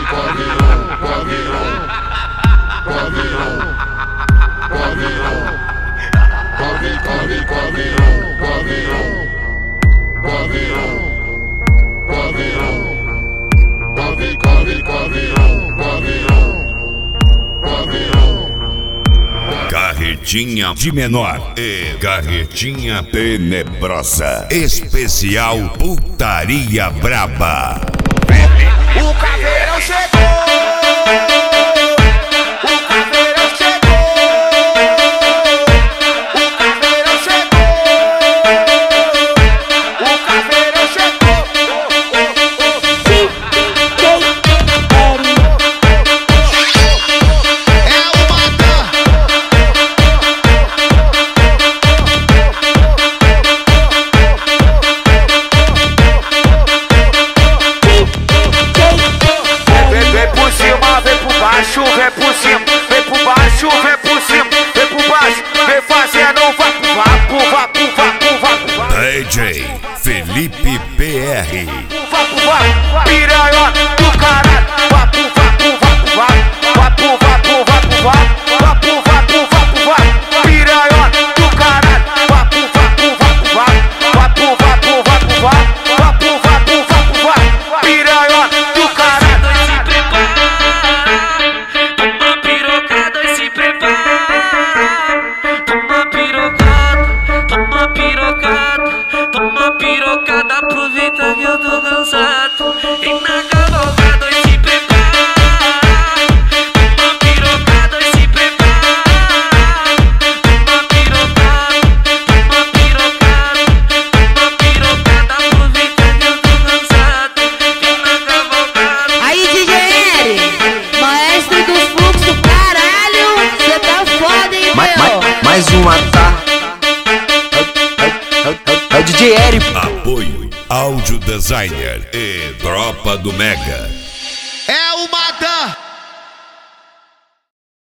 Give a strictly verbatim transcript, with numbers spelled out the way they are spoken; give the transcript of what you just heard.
Carretinha de menor e carretinha tenebrosa. Especial Putaria Braba. O caveirão chegou. O caveirão chegou. O caveirão chegou. O caveirão chegou. Vem por cima, vem por baixo, vem por cima, vem por baixo, vem fazendo vapo, vapo, vapo, vapo, vapo. D J Felipe P R. Vapo, vapo, piranha do caralho. Vapo, vapo, vapo, vapo, vapo, vapo, vapo, vapo, vapo, vapo, vapo, piranha do caralho. Vapo, vapo, vapo, vapo, vapo, vapo, vapo, vapo, vapo, vapo, vapo, piranha do caralho. Aproveita que eu tô cansado. E na cavalgada dois se prepara. Toma pirocada, dois se prepara. Toma pirocada, toma pirocada, toma pirocada. Aproveita que eu tô cansado. E na cavalgada. Aí, D J L, maestro dos fluxos, caralho, cê tá foda, hein, Ma meu? ma mais uma, tá? É o D J L. Apoio Áudio Designer e Tropa do Mega. É o Mata.